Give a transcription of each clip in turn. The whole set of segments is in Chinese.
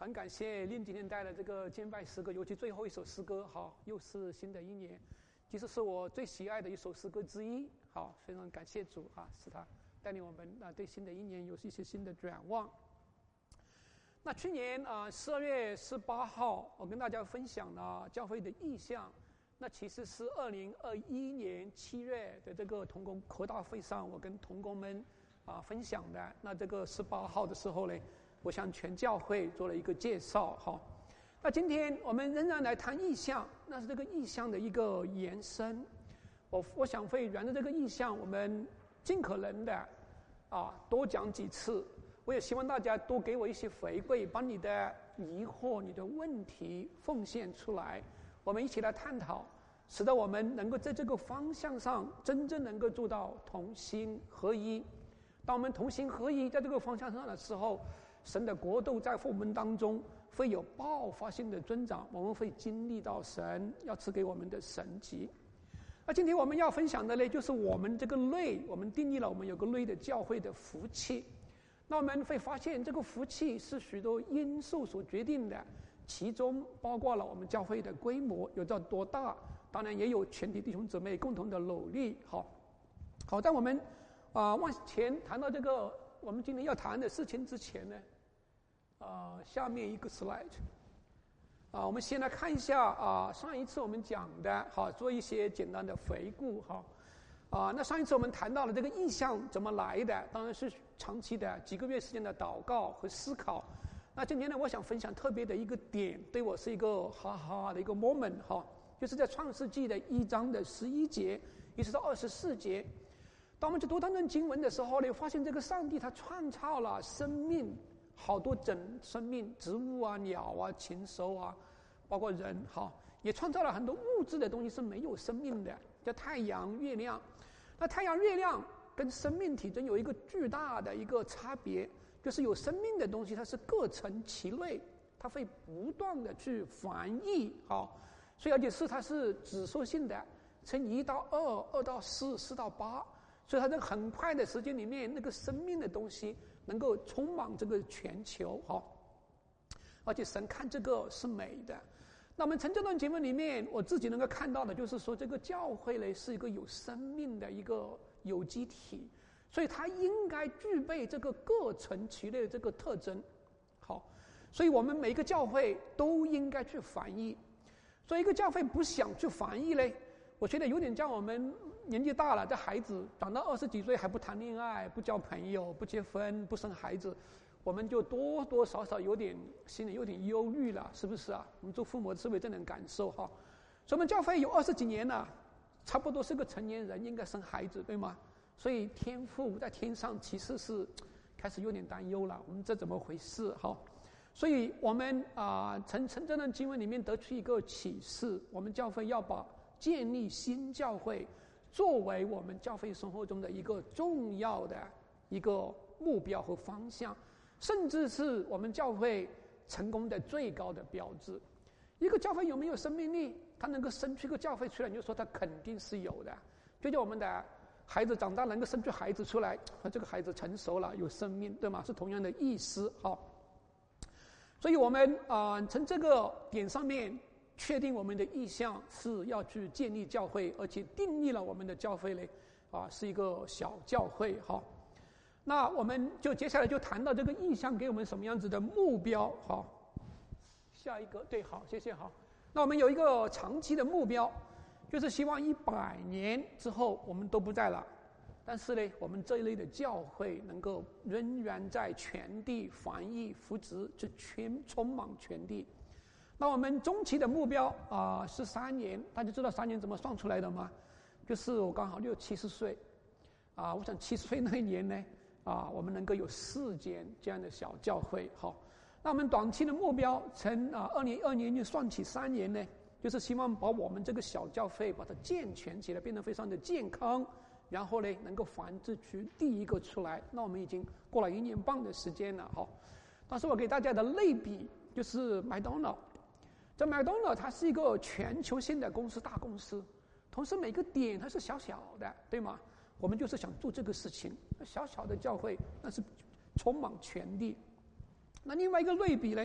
很感谢令今天带来这个敬拜诗歌，尤其最后一首诗歌，好，又是新的一年，其实是我最喜爱的一首诗歌之一。好，非常感谢主啊，使他带领我们对新的一年有一些新的展望。那去年12月18号，我跟大家分享了教会的意向，那其实是2021年7月的这个同工扩大会上，我跟同工们分享的。那这个18号的时候呢，我向全教会做了一个介绍。好，那今天我们仍然来谈意向，那是这个意向的一个延伸。我想会沿着这个意向，我们尽可能的多讲几次。我也希望大家多给我一些回馈，把你的疑惑、你的问题奉献出来，我们一起来探讨，使得我们能够在这个方向上真正能够做到同心合一。当我们同心合一在这个方向上的时候，神的国度在我们当中会有爆发性的增长，我们会经历到神要赐给我们的神迹。那今天我们要分享的呢，就是我们这个类，我们定义了我们有个类的教会的福气。那我们会发现这个福气是许多因素所决定的，其中包括了我们教会的规模有到多大，当然也有全体弟兄姊妹共同的努力。好，在我们往前谈到这个我们今天要谈的事情之前呢，下面一个 slide， 我们先来看一下上一次我们讲的，做一些简单的回顾。那上一次我们谈到了这个意向怎么来的，当然是长期的几个月时间的祷告和思考。那今天呢，我想分享特别的一个点，对我是一个哈哈的一个 moment， 就是在创世纪的1章的11节一直到24节。当我们去读当段经文的时候呢，发现这个上帝他创造了生命，好多种生命，植物啊、鸟啊、禽兽啊，包括人，也创造了很多物质的东西是没有生命的，叫太阳、月亮。那太阳、月亮跟生命体征有一个巨大的一个差别，就是有生命的东西它是各成其类，它会不断的去繁育，所以而且它是指数性的，从1到2、2到4、4到8，所以它在很快的时间里面，那个生命的东西能够充满这个全球，而且神看这个是美的。那么从这段经文里面，我自己能够看到的就是说，这个教会呢是一个有生命的一个有机体，所以它应该具备这个各成其类的这个特征。所以我们每一个教会都应该去繁育。所以一个教会不想去繁育呢，我觉得有点像我们年纪大了，这孩子长到20几岁还不谈恋爱、不交朋友、不结婚、不生孩子，我们就多多少少心里有点忧虑了，是不是啊？我们做父母的是不是这种感受？所以我们教会有20几年了，差不多是个成年人，应该生孩子，对吗？所以天父在天上其实是开始有点担忧了，我们这怎么回事？所以我们从这段经文里面得出一个启示，我们教会要把建立新教会作为我们教会生活中的一个重要的一个目标和方向，甚至是我们教会成功的最高的标志。一个教会有没有生命力，它能够生出一个教会出来，你就说它肯定是有的。就像我们的孩子长大能够生出孩子出来，这个孩子成熟了，有生命，对吗？是同样的意思。所以我们从这个点上面确定我们的意向是要去建立教会，而且定义了我们的教会呢是一个小教会。那我们就接下来就谈到这个意向给我们什么样子的目标。下一个，对，好，谢谢。那我们有一个长期的目标，就是希望100年之后我们都不在了，但是呢，我们这一类的教会能够仍然在全地繁育扶植，去充满全地。那我们中期的目标是3年，大家知道3年怎么算出来的吗？就是我刚好70岁我想70岁那一年呢我们能够有4间这样的小教会。那我们短期的目标从2012年就算起3年呢，就是希望把我们这个小教会把它健全起来，变得非常的健康，然后呢能够繁殖出第一个出来。那我们已经过了1年半的时间了。但是我给大家的类比就是麦当劳。这麦当劳它是一个全球性的公司，大公司，同时每个点它是小小的，对吗？我们就是想做这个事情，小小的教会，但是充满全地。那另外一个类比呢，我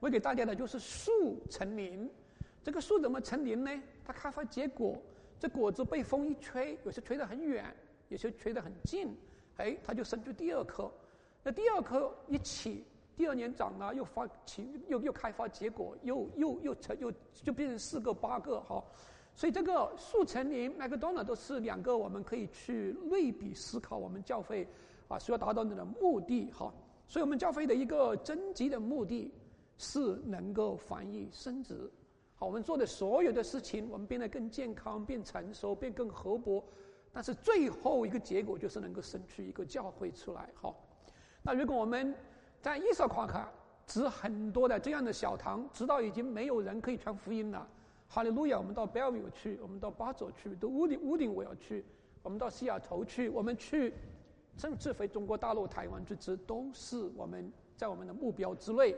我给大家的就是树成林。这个树怎么成林呢？它开花结果，这果子被风一吹，有些吹得很远，有些吹得很近，它就生出第二颗。那第二颗一起，第二年长了又发起，又开花结果，又就变成4个8个哈。所以这个树成林、麦克多纳都是2个我们可以去类比思考我们教会需要达到的目的哈。所以我们教会的一个终极的目的是能够繁育生殖。好，我们做的所有的事情，我们变得更健康、变成熟、变更活泼，但是最后一个结果就是能够生出一个教会出来。好，那如果我们在伊萨夸卡植很多的这样的小堂，直到已经没有人可以传福音了。哈利路亚！我们到 Bellevue 去，我们到巴佐去，到乌顶我要去，我们到西雅图去，我们去甚至回中国大陆、台湾去植，都是我们在我们的目标之内。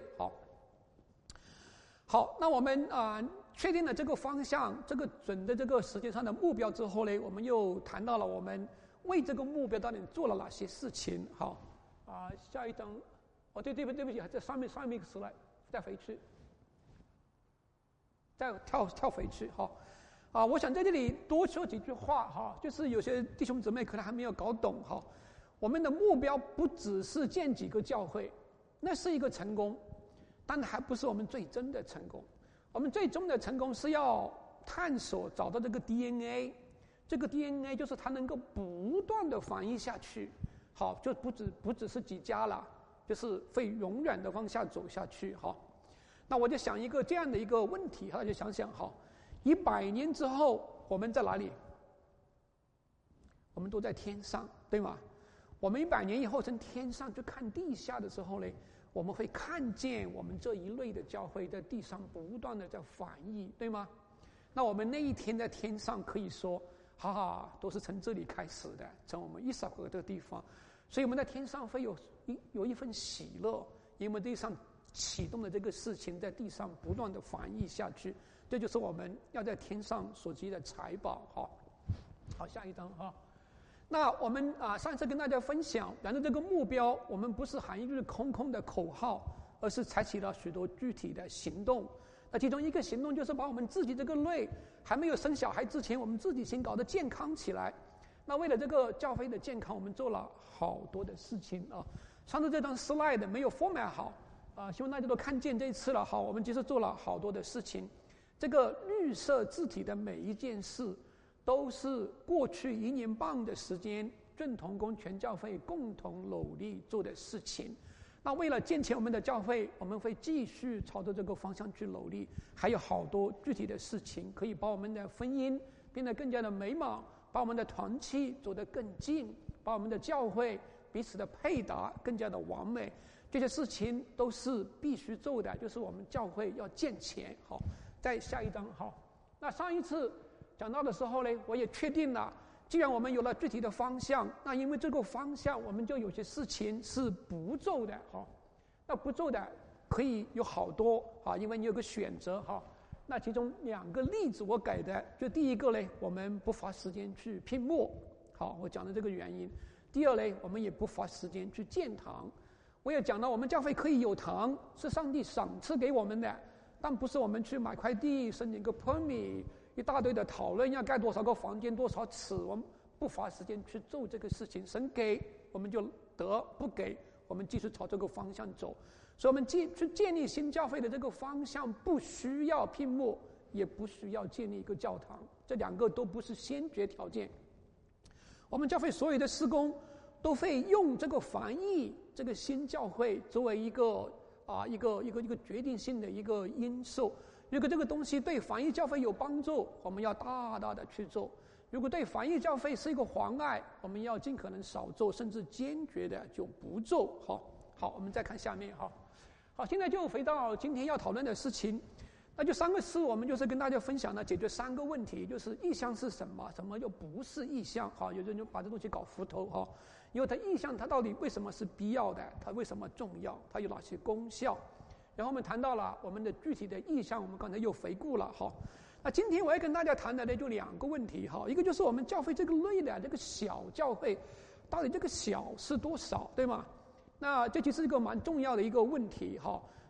好，那我们确定了这个方向、这个准的这个时间上的目标之后呢，我们又谈到了我们为这个目标到底做了哪些事情。好，下一张，对不起，在上面一个slide，再回去。再跳回去哈，我想在这里多说几句话哈，就是有些弟兄姊妹可能还没有搞懂哈。我们的目标不只是建几个教会，那是一个成功，但还不是我们最终的成功。我们最终的成功是要探索找到这个 DNA， 这个 DNA 就是它能够不断的繁育下去，好，就不只是几家了，就是会永远的往下走下去哈。那我就想一个这样的一个问题哈，就想想哈，100年之后我们在哪里？我们都在天上，对吗？我们100年以后从天上去看地下的时候呢，我们会看见我们这一类的教会在地上不断的在繁育，对吗？那我们那一天在天上可以说，都是从这里开始的，从我们伊萨河这个地方，所以我们在天上会有一份喜乐，因为地上启动的这个事情在地上不断的繁育下去，这就是我们要在天上所积的财宝。好，下一张哈。那我们上一次跟大家分享，然后这个目标我们不是喊一句空空的口号，而是采取了许多具体的行动。那其中一个行动就是把我们自己这个类还没有生小孩之前，我们自己先搞得健康起来。那为了这个教会的健康，我们做了好多的事情啊。上次这张 slide 没有 format 好。希望大家都看见这一次了。好，我们其实做了好多的事情。这个绿色字体的每一件事，都是过去1年半的时间，正同工全教会共同努力做的事情。那为了建成我们的教会，我们会继续朝着这个方向去努力。还有好多具体的事情，可以把我们的婚姻变得更加的美满，把我们的团契走得更近，把我们的教会彼此的配搭更加的完美。这些事情都是必须做的，就是我们教会要建钱。好，再下一张。好，那上一次讲到的时候呢，我也确定了，既然我们有了具体的方向，那因为这个方向，我们就有些事情是不做的。好，那不做的可以有好多因为你有个选择哈。那其中2个例子我给的，就第一个呢，我们不花时间去拼墨。好，我讲的这个原因。第二呢，我们也不花时间去建堂。我也讲了，我们教会可以有堂，是上帝赏赐给我们的，但不是我们去买块地、申请个 permit， 一大堆的讨论要盖多少个房间、多少尺，我们不花时间去做这个事情。神给我们就得，不给我们继续朝这个方向走。所以我们去建立新教会的这个方向，不需要拼墨，也不需要建立一个教堂，这2个都不是先决条件。我们教会所有的施工都会用这个繁育这个新教会作为一个决定性的一个因素。如果这个东西对繁育教会有帮助，我们要大大的去做；如果对繁育教会是一个妨碍，我们要尽可能少做，甚至坚决的就不做。好，我们再看下面。好，现在就回到今天要讨论的事情。那就3个事，我们就是跟大家分享了解决3个问题，就是意向是什么，什么又不是意向。有人就把这东西搞糊涂因为它意向它到底为什么是必要的，它为什么重要，它有哪些功效。然后我们谈到了我们的具体的意向，我们刚才又回顾了。那今天我要跟大家谈的呢就2个问题。一个就是我们教会这个类的这个小教会，到底这个小是多少，对吗？那这其实是一个蛮重要的一个问题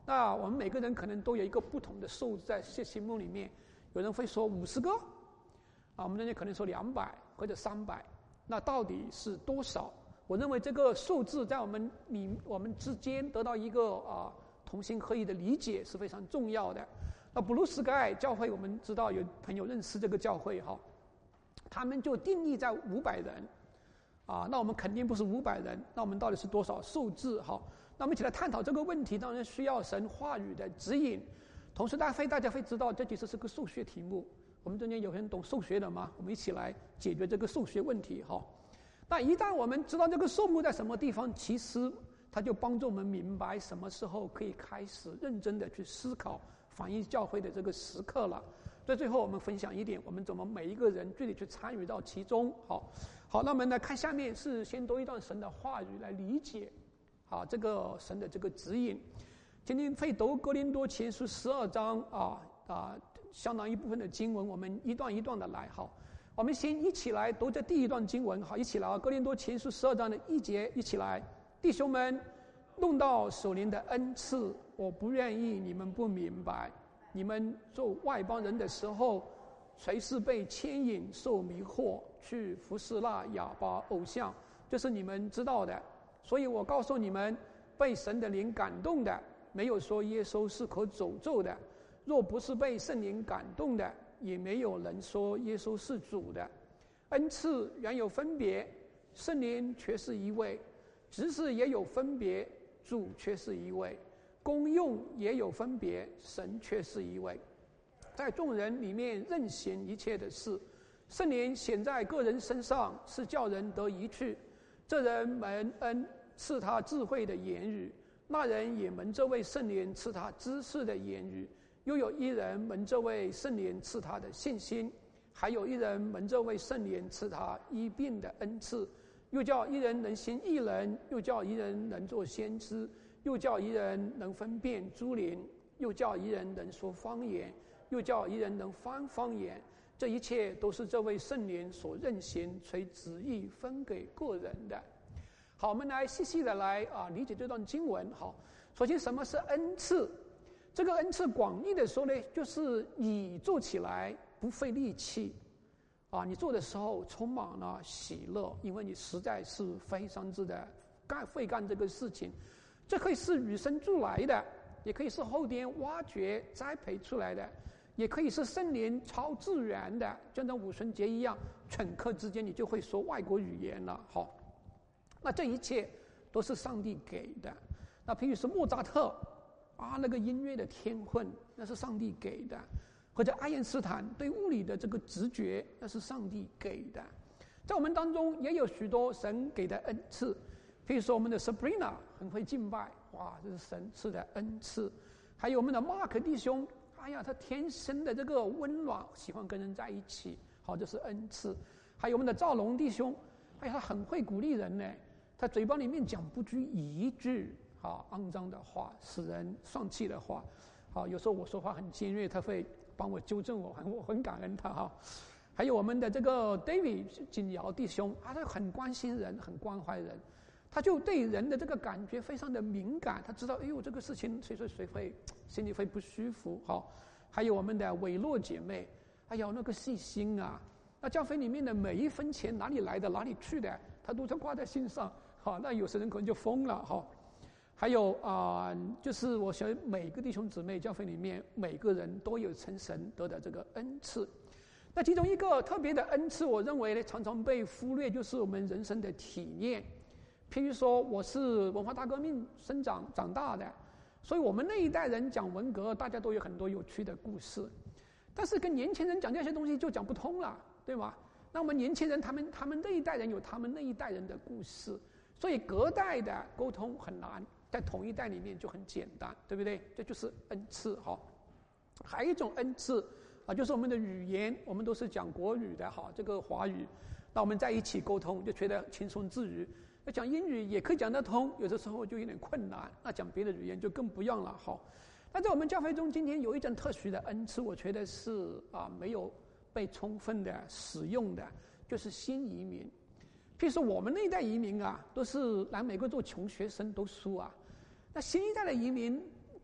那我们每个人可能都有一个不同的数字在心目里面，有人会说50个，我们中间可能说200或者300，那到底是多少？我认为这个数字在我们之间得到一个同心合一的理解是非常重要的。那Blue Sky教会，我们知道有朋友认识这个教会哈，他们就定义在500人，那我们肯定不是500人，那我们到底是多少数字哈？那我们一起来探讨这个问题，当然需要神话语的指引。同时大家会知道，这其实是个数学题目。我们中间有人懂数学的吗？我们一起来解决这个数学问题哈。那一旦我们知道这个数目在什么地方，其实它就帮助我们明白什么时候可以开始认真的去思考反映教会的这个时刻了。所以最后我们分享一点，我们怎么每一个人具体去参与到其中。好，那我们来看下面是先读一段神的话语来理解这个神的这个指引。今天会读哥林多前书12章相当一部分的经文，我们一段一段的来。好，我们先一起来读这第一段经文。好，一起来哥林多前书12章的1节，一起来。弟兄们，论到属灵的恩赐，我不愿意你们不明白。你们做外邦人的时候，谁是被牵引受迷惑去服侍那哑巴偶像，这是你们知道的。所以我告诉你们，被神的灵感动的，没有说耶稣是可诅咒的；若不是被圣灵感动的，也没有人说耶稣是主的。恩赐原有分别，圣灵却是一位；职事也有分别，主却是一位；功用也有分别，神却是一位。在众人里面任行一切的事，圣灵显在个人身上，是叫人得益处。这人蒙恩赐他智慧的言语，那人也蒙这位圣灵赐他知识的言语。又有一人蒙这位圣灵赐他的信心，还有一人蒙这位圣灵赐他医病的恩赐。又叫一人能行异人，又叫一人能做先知，又叫一人能分辨诸灵，又叫一人能说方言，又叫一人能翻方言。这一切都是这位圣灵所任行随旨意分给个人的。好，我们来细细的来理解这段经文。好，首先什么是恩赐？这个恩赐广义的说呢，就是你做起来不费力气你做的时候充满了喜乐，因为你实在是非常之的会干这个事情。这可以是与生俱来的，也可以是后天挖掘栽培出来的，也可以是圣灵超自然的，就像武纯杰一样，顷刻之间你就会说外国语言了。好，那这一切都是上帝给的。那譬如说莫扎特那个音乐的天分，那是上帝给的；或者爱因斯坦对物理的这个直觉，那是上帝给的。在我们当中也有许多神给的恩赐，譬如说我们的 Sabrina 很会敬拜，这是神赐的恩赐；还有我们的 Mark 弟兄，他天生的这个温暖，喜欢跟人在一起，好，这是恩赐；还有我们的赵龙弟兄，他很会鼓励人呢，他嘴巴里面讲不拘一句肮脏的话，使人丧气的话。有时候我说话很尖锐，他会帮我纠正我，我很感恩他还有我们的这个 David 景尧弟兄，他很关心人，很关怀人，他就对人的这个感觉非常的敏感，他知道这个事情谁会心里会不舒服。还有我们的韦洛姐妹，那个细心那教会里面的每一分钱哪里来的哪里去的，他都是挂在心上。那有些人可能就疯了还有就是我想每个弟兄姊妹教会里面每个人都有从神得的这个恩赐。那其中一个特别的恩赐，我认为呢常常被忽略，就是我们人生的体验。譬如说我是文化大革命长大的，所以我们那一代人讲文革，大家都有很多有趣的故事，但是跟年轻人讲这些东西就讲不通了，对吗？那我们年轻人他们那一代人有他们那一代人的故事，所以隔代的沟通很难，在同一代里面就很简单，对不对？这就是恩赐。还有一种恩赐就是我们的语言，我们都是讲国语的这个华语，那我们在一起沟通就觉得轻松自如。那讲英语也可以讲得通，有的时候就有点困难，那讲别的语言就更不用了。那在我们教会中，今天有一种特殊的恩赐，我觉得是没有被充分的使用的，就是新移民。譬如说我们那一代移民都是来美国做穷学生读书那新一代的移民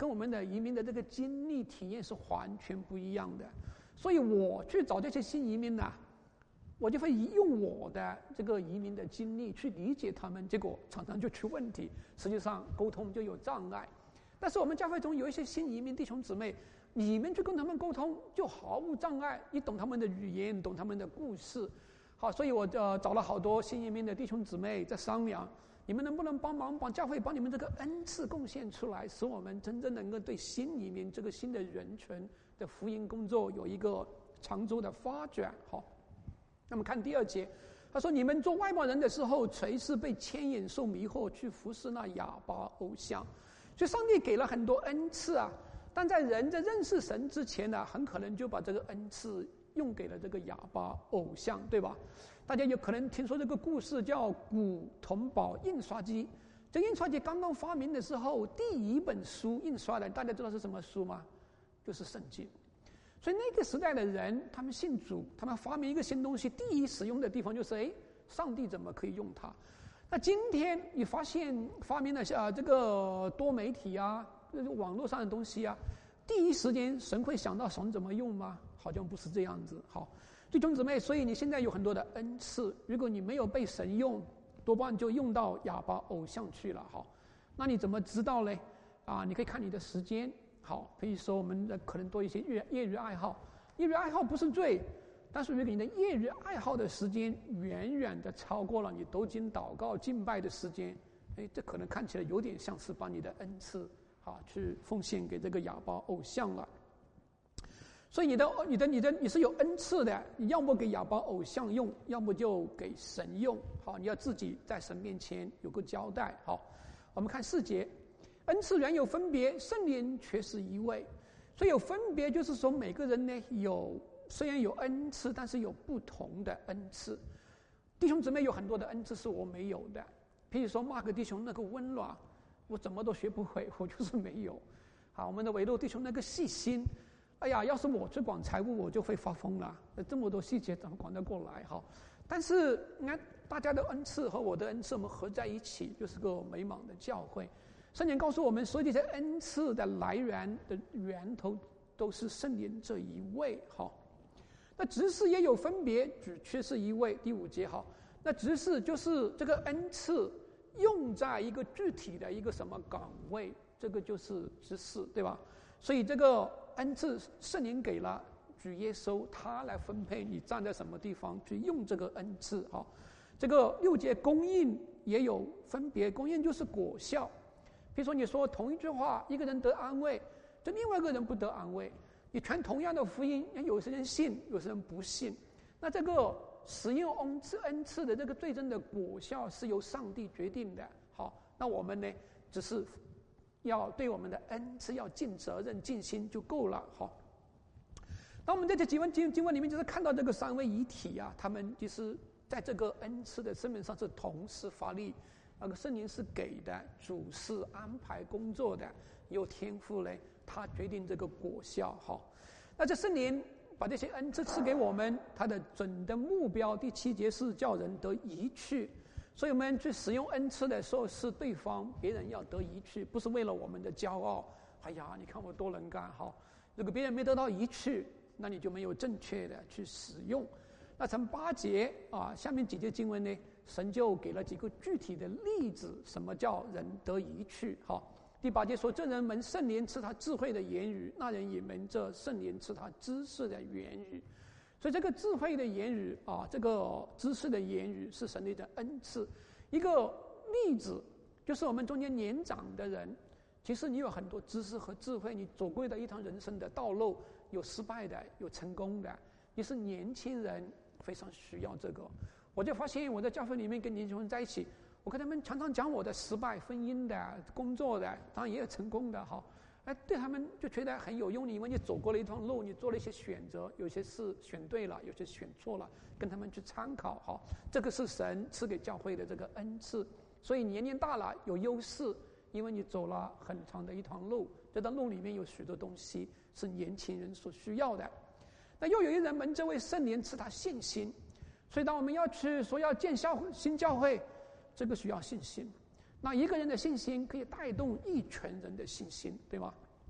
跟我们的移民的这个经历体验是完全不一样的。所以我去找这些新移民呢，我就会用我的这个移民的经历去理解他们，结果常常就出问题，实际上沟通就有障碍。但是我们教会中有一些新移民弟兄姊妹，你们去跟他们沟通就毫无障碍，你懂他们的语言，懂他们的故事。好，所以我找了好多新移民的弟兄姊妹在商量，你们能不能帮忙帮教会把你们这个恩赐贡献出来，使我们真正能够对新移民这个新的人群的福音工作有一个长足的发展。好，那么看第2节，他说：“你们做外邦人的时候，随时被牵引受迷惑，去服侍那哑巴偶像。”所以上帝给了很多恩赐啊，但在人在认识神之前呢，很可能就把这个恩赐用给了这个哑巴偶像，对吧？大家有可能听说这个故事，叫古铜宝印刷机。这个印刷机刚刚发明的时候，第一本书印刷的，大家知道是什么书吗？就是圣经。所以那个时代的人，他们信主，他们发明一个新东西，第一使用的地方就是上帝怎么可以用它？那今天你发明了这个多媒体啊，网络上的东西啊，第一时间神会想到神怎么用吗？好像不是这样子。好，弟兄姊妹，所以你现在有很多的恩赐，如果你没有被神用，多半就用到哑巴偶像去了。好，那你怎么知道呢？你可以看你的时间。好，可以说我们可能多一些业余爱好。业余爱好不是罪，但是如果你的业余爱好的时间远远的超过了你读经祷告敬拜的时间，这可能看起来有点像是把你的恩赐去奉献给这个哑巴偶像了。所以你是有恩赐的，你要么给哑巴偶像用，要么就给神用。好，你要自己在神面前有个交代。好，我们看4节，恩赐原有分别，圣灵却是一位。所以有分别，就是说每个人呢虽然有恩赐，但是有不同的恩赐。弟兄姊妹有很多的恩赐是我没有的，譬如说Mark弟兄那个温暖，我怎么都学不会，我就是没有。好，我们的维路弟兄那个细心，哎呀，要是我去管财务，我就会发疯了。这么多细节怎么管得过来？哈，但是你看大家的恩赐和我的恩赐，我们合在一起，就是个美满的教会。圣经告诉我们，所有这些恩赐的来源的源头都是圣灵这一位。好，那执事也有分别，只却是一位。第5节，好，那执事就是这个恩赐用在一个具体的一个什么岗位，这个就是执事，对吧？所以这个恩赐圣灵给了主耶稣，他来分配你站在什么地方去用这个恩赐。好，这个6节供应也有分别，供应就是果效。比如说你说同一句话，一个人得安慰，这另外一个人不得安慰。你传同样的福音，有些人信，有些人不信。那这个使用恩赐的这个最终的果效是由上帝决定的。好，那我们呢，只是要对我们的恩赐要尽责任、尽心就够了。好，那我们在这经文里面，就是看到这个三位一体啊，他们就是在这个恩赐的层面上是同时发力。那个圣灵是给的，主是安排工作的，有天赋嘞，他决定这个果效。好，那这圣灵把这些恩赐赐给我们，他的准的目标，第7节是叫人得益处。所以我们去使用恩赐的时候，是对方别人要得益处，不是为了我们的骄傲。哎呀，你看我多能干。好，如果别人没得到益处，那你就没有正确的去使用。那从8节下面几节经文呢，神就给了几个具体的例子，什么叫人得益处。好，第8节说，这人蒙圣灵赐他智慧的言语，那人也蒙这圣灵赐他知识的言语。所以这个智慧的言语这个知识的言语是神的一种恩赐。一个例子就是我们中间年长的人，其实你有很多知识和智慧，你走过的一趟人生的道路，有失败的，有成功的。你是年轻人，非常需要这个。我就发现我在教会里面跟年轻人在一起，我跟他们常常讲我的失败，婚姻的、工作的，当然也有成功的。好，对他们就觉得很有用，因为你走过了一段路，你做了一些选择，有些是选对了，有些选错了，跟他们去参考。好，这个是神赐给教会的这个恩赐。所以年龄大了有优势，因为你走了很长的一段路，这段路里面有许多东西是年轻人所需要的。那又有一人蒙这位圣灵赐他信心，所以当我们要去说要建新教会，这个需要信心。那一个人的信心可以带动一群人的信心，对吗？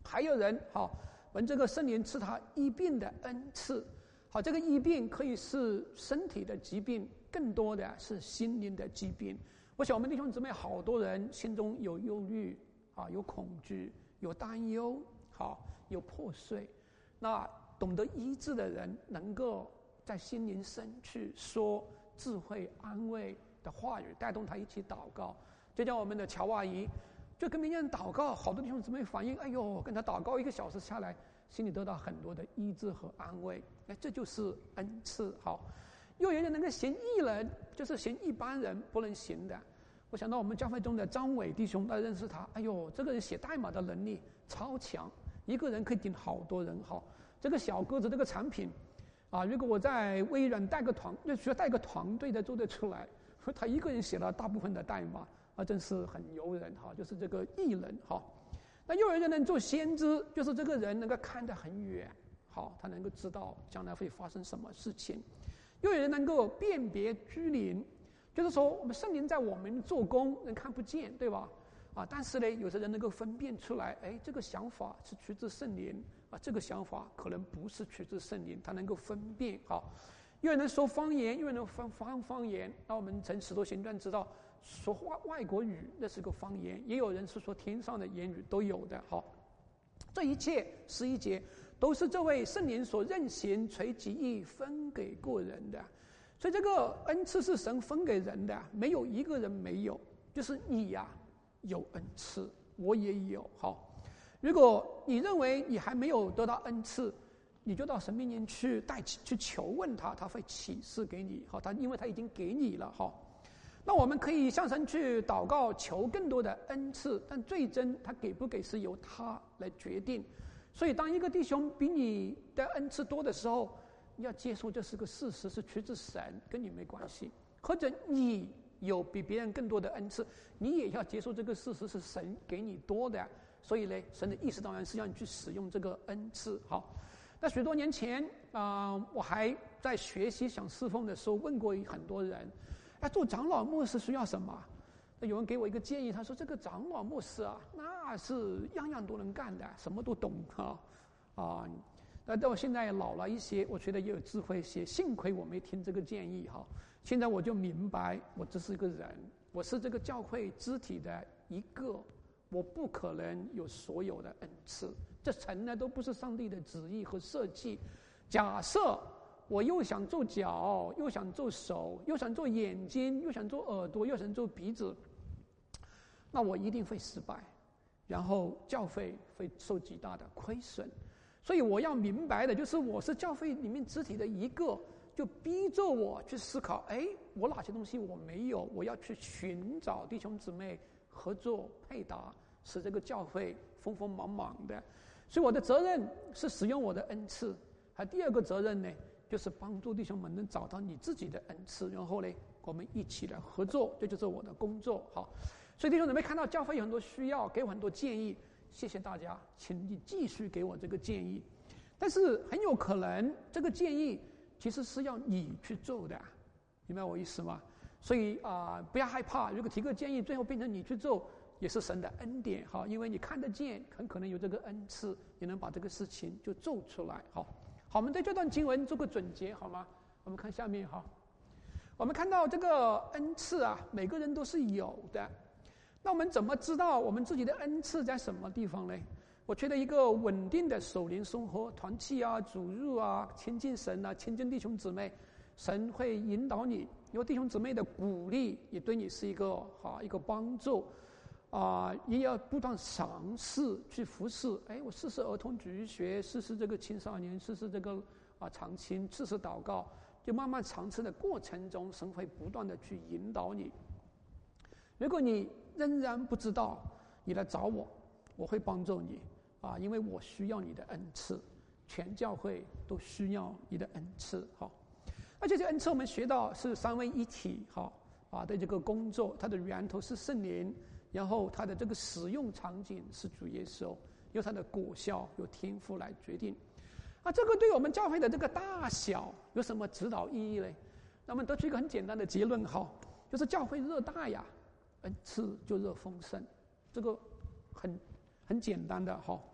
还有人闻这个圣灵赐他医病的恩赐。这个医病可以是身体的疾病，更多的是心灵的疾病。我想我们弟兄姊妹好多人心中有忧虑有恐惧，有担忧有破碎。那懂得医治的人能够在心灵深处说智慧安慰的话语，带动他一起祷告。就像我们的乔阿姨就跟别人祷告，好多弟兄姊妹反映，哎呦，跟他祷告1个小时下来，心里得到很多的医治和安慰。这就是恩赐。又有人能够行异人，就是行一般人不能行的。我想到我们教会中的张伟弟兄，大家认识他，哎呦，这个人写代码的能力超强，一个人可以顶好多人。这个小个子这个产品如果我在微软带个团，就需要带个团队的做得出来，他一个人写了大部分的代码真是很牛人就是这个异人那又有人能做先知，就是这个人能够看得很远他能够知道将来会发生什么事情。又有人能够辨别居灵，就是说我们圣灵在我们做工人看不见，对吧但是呢有些人能够分辨出来，这个想法是取自圣灵这个想法可能不是取自圣灵，他能够分辨又有人说方言，又有人方言。那我们从使徒行传知道，说外国语那是个方言，也有人是说天上的言语，都有的这一切11节都是这位圣灵所任行垂己意分给个人的。所以这个恩赐是神分给人的，没有一个人没有，就是你有恩赐，我也有如果你认为你还没有得到恩赐，你就到神面前去求问他，他会启示给你因为他已经给你了那我们可以向神去祷告，求更多的恩赐，但最终他给不给是由他来决定。所以当一个弟兄比你的恩赐多的时候，你要接受这是个事实，是取自神，跟你没关系。或者你有比别人更多的恩赐，你也要接受这个事实是神给你多的。所以呢，神的意思当然是让你去使用这个恩赐那许多年前我还在学习想侍奉的时候，问过很多人做长老牧师需要什么？有人给我一个建议，他说这个长老牧师那是样样都能干的，什么都懂那到现在老了一些，我觉得也有智慧些，幸亏我没听这个建议现在我就明白，我只是一个人，我是这个教会肢体的一个，我不可能有所有的恩赐，这从来都不是上帝的旨意和设计。假设我又想做脚，又想做手，又想做眼睛，又想做耳朵，又想做鼻子，那我一定会失败，然后教会会受极大的亏损。所以我要明白的就是，我是教会里面肢体的一个，就逼着我去思考，我哪些东西我没有，我要去寻找弟兄姊妹合作配搭，使这个教会丰丰满满的。所以我的责任是使用我的恩赐，还第二个责任呢，就是帮助弟兄们能找到你自己的恩赐，然后呢，我们一起来合作，这就是我的工作。所以弟兄姊妹看到教会有很多需要，给我很多建议，谢谢大家，请你继续给我这个建议。但是很有可能这个建议其实是要你去做的，明白我意思吗？所以不要害怕，如果提个建议最后变成你去做，也是神的恩典因为你看得见，很可能有这个恩赐，你能把这个事情就做出来好，我们对这段经文做个总结好吗？我们看下面我们看到这个恩赐每个人都是有的。那我们怎么知道我们自己的恩赐在什么地方呢？我觉得一个稳定的守灵生活，团契主日亲近神亲近弟兄姊妹，神会引导你，因为弟兄姊妹的鼓励也对你是一个帮助也要不断尝试去服侍。我试试儿童主日学，试试这个青少年，试试这个长青，试试祷告，就慢慢尝试的过程中，神会不断的去引导你。如果你仍然不知道，你来找我，我会帮助你因为我需要你的恩赐，全教会都需要你的恩赐而且这恩赐我们学到是三位一体的这个工作，它的源头是圣灵，然后它的这个使用场景是主耶稣，由它的果效由天父来决定这个对我们教会的这个大小有什么指导意义呢？那么得出一个很简单的结论就是教会越大恩赐就越丰盛，这个很简单的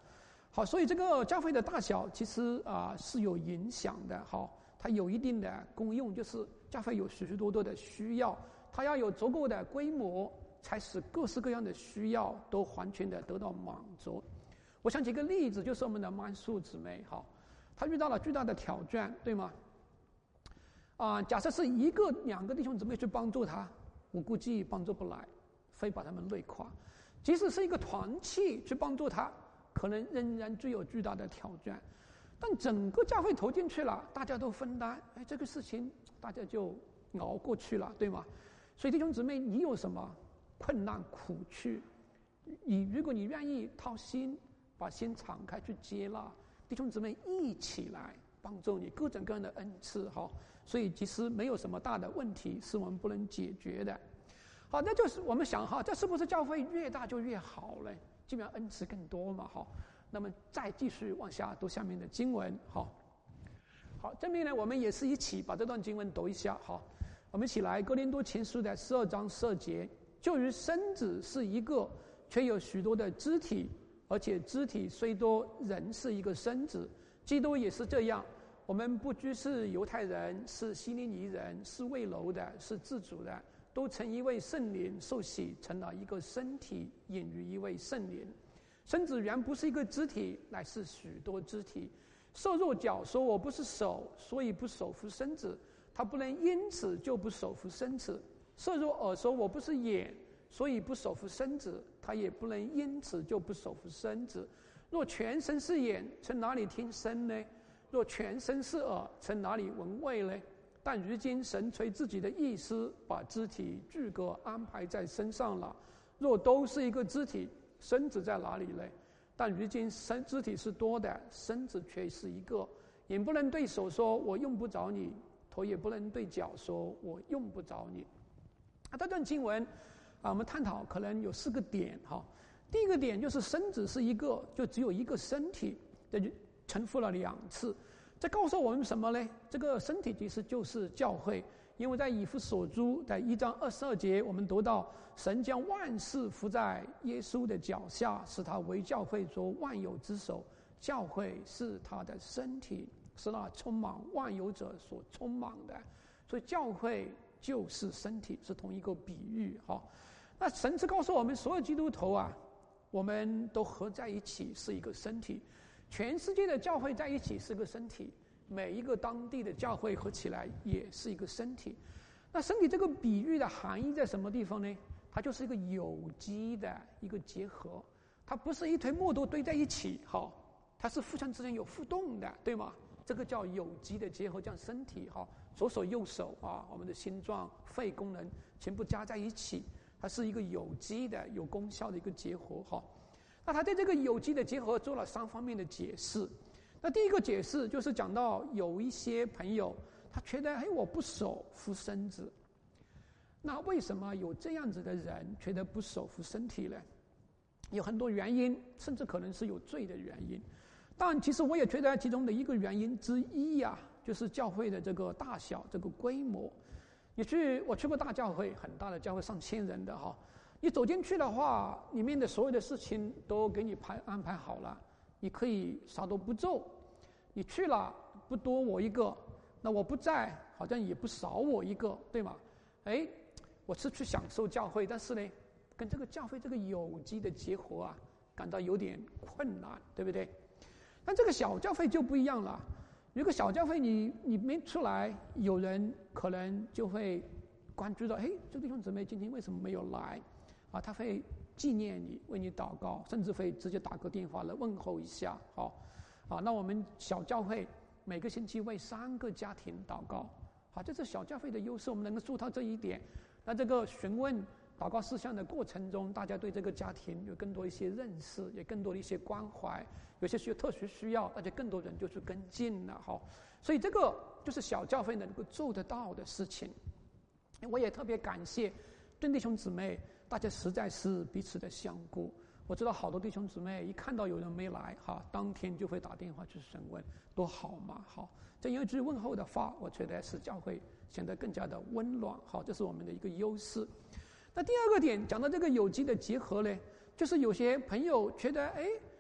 好，所以这个教会的大小其实是有影响的。好，它有一定的功用，就是教会有许许多多的需要，它要有足够的规模，才使各式各样的需要都完全的得到满足。我想举个例子，就是我们的曼素姊妹，好，她遇到了巨大的挑战，对吗？假设是1个、2个弟兄姊妹去帮助她，我估计帮助不来，非把他们累垮。即使是一个团契去帮助她，可能仍然具有巨大的挑战。但整个教会投进去了，大家都分担，这个事情大家就熬过去了，对吗？所以弟兄姊妹，你有什么困难苦趣，如果你愿意掏心，把心敞开去接纳，弟兄姊妹一起来帮助你，各种各样的恩赐，好，所以其实没有什么大的问题是我们不能解决的。好，那就是我们想这是不是教会越大就越好呢？基本上恩赐更多嘛，好。那么再继续往下读下面的经文，好，这边呢，我们也是一起把这段经文读一下，好，我们一起来。哥林多前书的12章12节，就如身子是一个，却有许多的肢体，而且肢体虽多，人是一个身子。基督也是这样，我们不拘是犹太人，是希利尼人，是为奴的，是自主的，都曾一位圣灵受洗，成了一个身体，引于一位圣灵。身子原不是一个肢体，乃是许多肢体。手若脚说我不是手，所以不手服身子，他不能因此就不手服身子。手若耳说我不是眼，所以不手服身子，他也不能因此就不手服身子。若全身是眼，从哪里听声呢？若全身是耳，从哪里闻味呢？但如今神随自己的意思，把肢体俱各安排在身上了。若都是一个肢体，身子在哪里呢？但如今肢体是多的，身子却是一个。眼不能对手说我用不着你，头也不能对脚说我用不着你。这段经文我们探讨可能有4个点。第一个点就是身子是一个，就只有一个身体，这就重复了2次。这告诉我们什么呢？这个身体其实就是教会。因为在以弗所书的1章22节，我们读到神将万事服在耶稣的脚下，使他为教会做万有之首。教会是他的身体，是那充满万有者所充满的，所以教会就是身体，是同一个比喻。那神是告诉我们所有基督徒我们都合在一起是一个身体，全世界的教会在一起是个身体，每一个当地的教会合起来也是一个身体。那身体这个比喻的含义在什么地方呢？它就是一个有机的一个结合，它不是一堆木头堆在一起，它是互相之间有互动的，对吗？这个叫有机的结合，叫身体。左手右手我们的心脏、肺功能全部加在一起，它是一个有机的、有功效的一个结合。那他对这个有机的结合做了3方面的解释。那第一个解释就是讲到有一些朋友他觉得我不手服身子，那为什么有这样子的人觉得不手服身体呢？有很多原因，甚至可能是有罪的原因。但其实我也觉得其中的一个原因之一就是教会的这个大小、这个规模。我去过大教会，很大的教会，上千人的你走进去的话，里面的所有的事情都给你安排好了，你可以啥都不做。你去了不多我一个，那我不在好像也不少我一个，对吗？我是去享受教会，但是呢跟这个教会这个有机的结合感到有点困难，对不对？但这个小教会就不一样了。如果小教会你没出来，有人可能就会关注到这个弟兄姊妹今天为什么没有来他会纪念你，为你祷告，甚至会直接打个电话来问候一下。那我们小教会每个星期为3个家庭祷告。这是小教会的优势，我们能够做到这一点。那这个询问祷告事项的过程中，大家对这个家庭有更多一些认识，也更多的一些关怀，有些特殊需要，大家更多人就去跟进了。所以这个就是小教会能够做得到的事情。我也特别感谢弟兄姊妹，大家实在是彼此的相顾。我知道好多弟兄姊妹一看到有人没来当天就会打电话去询问，多好嘛。这一句问候的话，我觉得使教会显得更加的温暖。这是我们的一个优势。那第二个点讲到这个有机的结合呢，就是有些朋友觉得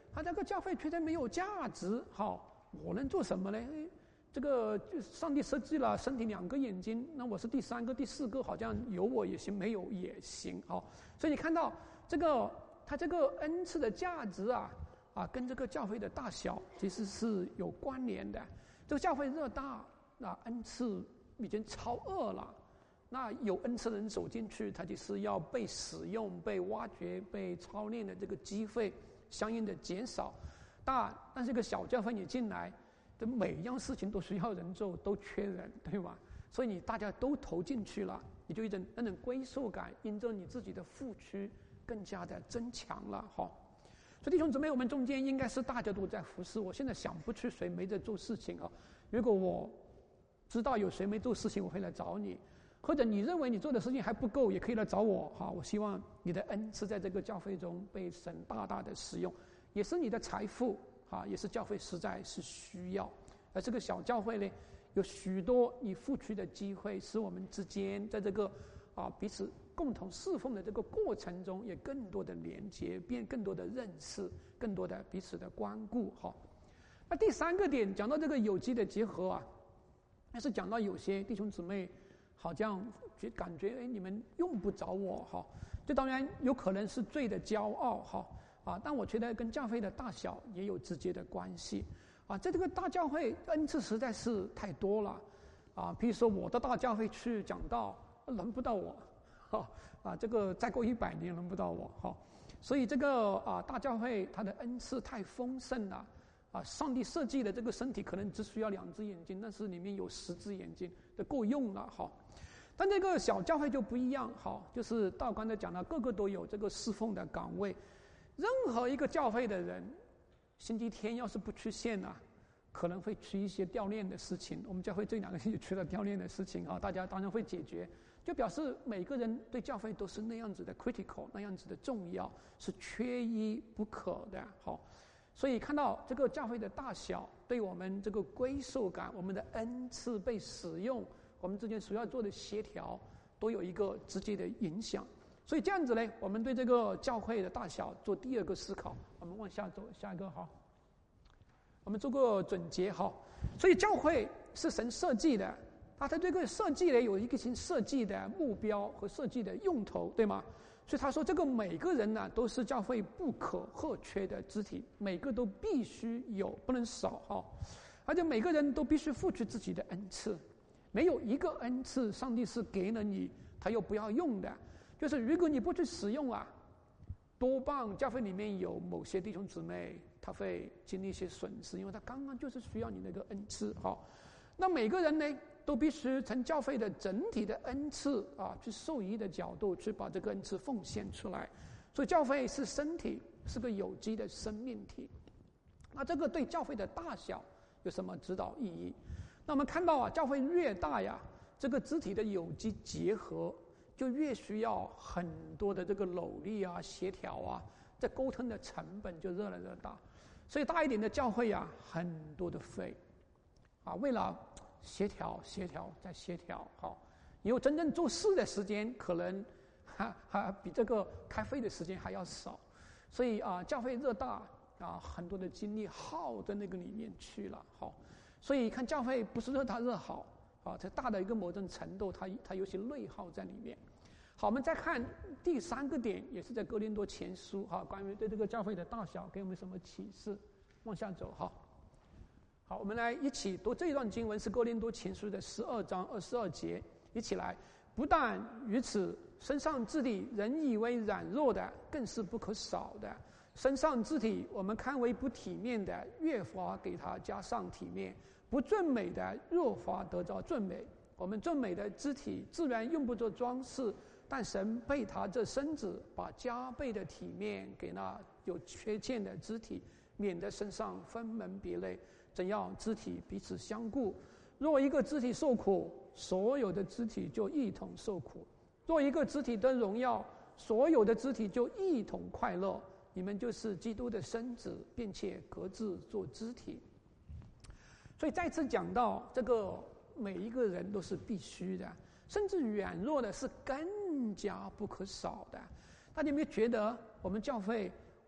他这个教会觉得没有价值，好，我能做什么呢？这个上帝设计了身体2个眼睛，那我是第3个、第4个，好像有我也行，没有也行，好，所以你看到这个他这个恩赐的价值跟这个教会的大小其实是有关联的。这个教会越大，那恩赐已经超额了。那有恩赐的人走进去，他就是要被使用、被挖掘、被操练的这个机会相应的减少。但是一个小教会你进来，的每一样事情都需要人做，都缺人，对吧？所以你大家都投进去了，你就那种归属感，因着你自己的付出更加的增强了，哈。所以弟兄姊妹，我们中间应该是大家都在服侍。我现在想不出谁没在做事情啊。如果我知道有谁没做事情，我会来找你。或者你认为你做的事情还不够，也可以来找我哈。我希望你的恩赐在这个教会中被神大大的使用，也是你的财富啊，也是教会实在是需要。而这个小教会呢，有许多你付出的机会，使我们之间在这个彼此共同侍奉的这个过程中，也更多的连接，变更多的认识，更多的彼此的关顾哈。那第3个点讲到这个有机的结合啊，但是讲到有些弟兄姊妹好像感觉你们用不着我哈，这当然有可能是罪的骄傲哈但我觉得跟教会的大小也有直接的关系在这个大教会恩赐实在是太多了比如说我到大教会去讲道，轮不到我这个再过100年轮不到我所以这个大教会它的恩赐太丰盛了上帝设计的这个身体可能只需要2只眼睛，但是里面有10只眼睛就够用了但这个小教会就不一样就是道刚才讲了，个个都有这个侍奉的岗位。任何一个教会的人，星期天要是不出现可能会出一些掉链的事情。我们教会这2个星期出了掉链的事情大家当然会解决，就表示每个人对教会都是那样子的 critical， 那样子的重要，是缺一不可的所以看到这个教会的大小，对我们这个归属感，我们的恩赐被使用，我们之间所要做的协调，都有一个直接的影响。所以这样子呢，我们对这个教会的大小做第2个思考。我们往下走，下一个我们做个总结所以教会是神设计的，它的这个设计呢有一个设计的目标和设计的用途，对吗？所以他说这个每个人都是教会不可或缺的肢体，每个都必须有，不能少而且每个人都必须付出自己的恩赐，没有一个恩赐上帝是给了你他又不要用的，就是如果你不去使用多半教会里面有某些弟兄姊妹他会经历一些损失，因为他刚刚就是需要你那个恩赐那每个人呢都必须从教会的整体的恩赐去受益的角度去把这个恩赐奉献出来。所以教会是身体，是个有机的生命体。那这个对教会的大小有什么指导意义？那我们看到教会越大这个肢体的有机结合就越需要很多的这个努力协调这沟通的成本就越来越大。所以大一点的教会很多的费为了协调再协调以后真正做事的时间可能还比这个开会的时间还要少。所以教会越大很多的精力耗在那个里面去了所以看教会不是越大越好这大的一个某种程度它有些内耗在里面。好，我们再看第3个点，也是在哥林多前书关于对这个教会的大小给我们什么启示。往下走好，我们来一起读这一段经文，是哥林多前书的12章22节，一起来。不但如此，身上肢体人以为软弱的，更是不可少的。身上肢体我们看为不体面的，越发给它加上体面；不俊美的，越发得着俊美。我们俊美的肢体自然用不着装饰，但神被他这身子把加倍的体面给那有缺陷的肢体，免得身上分门别类。怎样肢体彼此相顾？若一个肢体受苦，所有的肢体就一同受苦；若一个肢体得荣耀，所有的肢体就一同快乐。你们就是基督的身子，并且各自做肢体。所以再次讲到这个每一个人都是必须的，甚至软弱的是更加不可少的。大家有没有觉得我们教会